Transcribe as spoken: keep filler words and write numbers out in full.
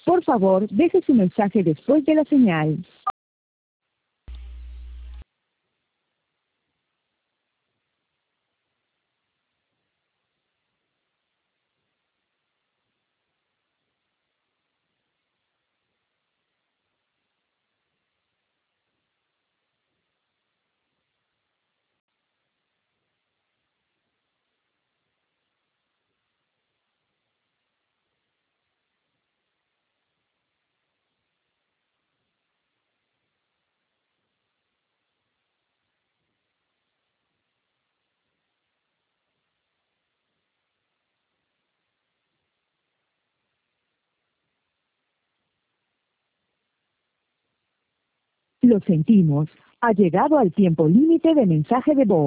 Por favor, deje su mensaje después de la señal. Lo sentimos. Ha llegado al tiempo límite de mensaje de voz.